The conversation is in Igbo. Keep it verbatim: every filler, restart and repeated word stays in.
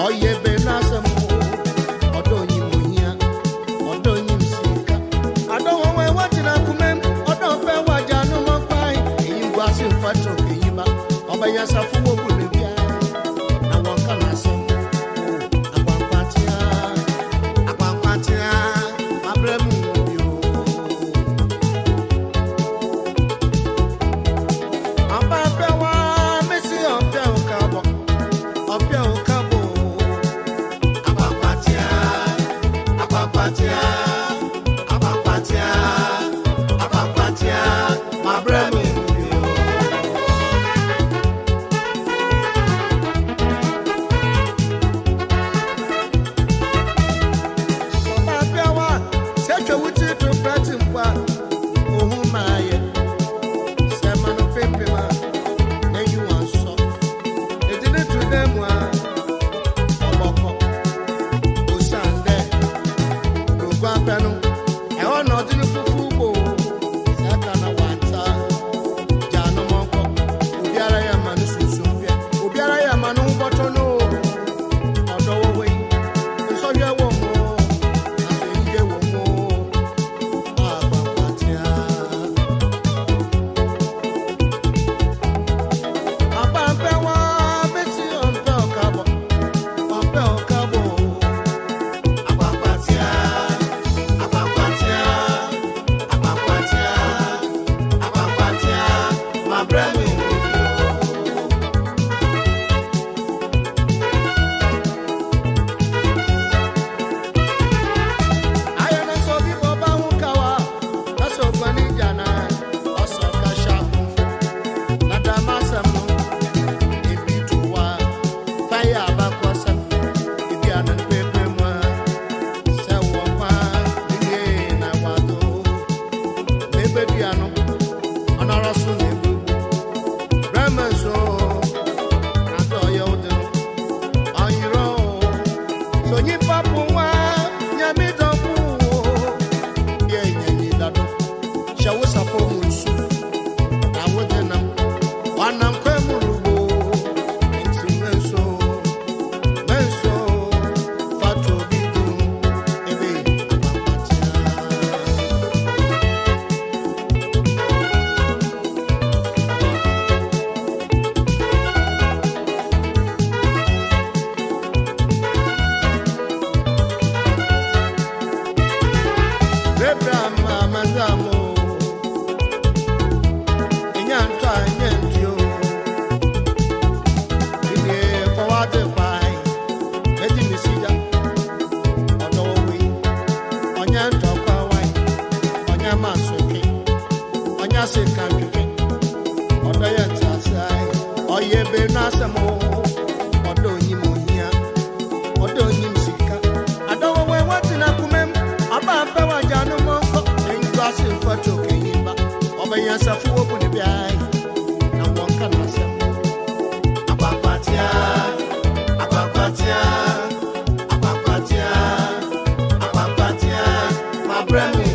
oye be na sam odo nyim ohia odo nyim sika ado we watina kumem odo pe waja no mapai eyin gwase fatro keyiba obanya safu wo bu ne bia na won kana sam akwampatia akwampatia abremu yo aba pe wa mesi ope o kabo ope o kabo akwampatia akwampatia akwampatia akwampatia abremu oye be na sam odo nyim ohia odo nyim sika ado we watina kumem aba pe waja no mo engwase fatro keyiba obanya safu obu ne biai na won kana sam apapatia apapatia apapatia apapatia my brand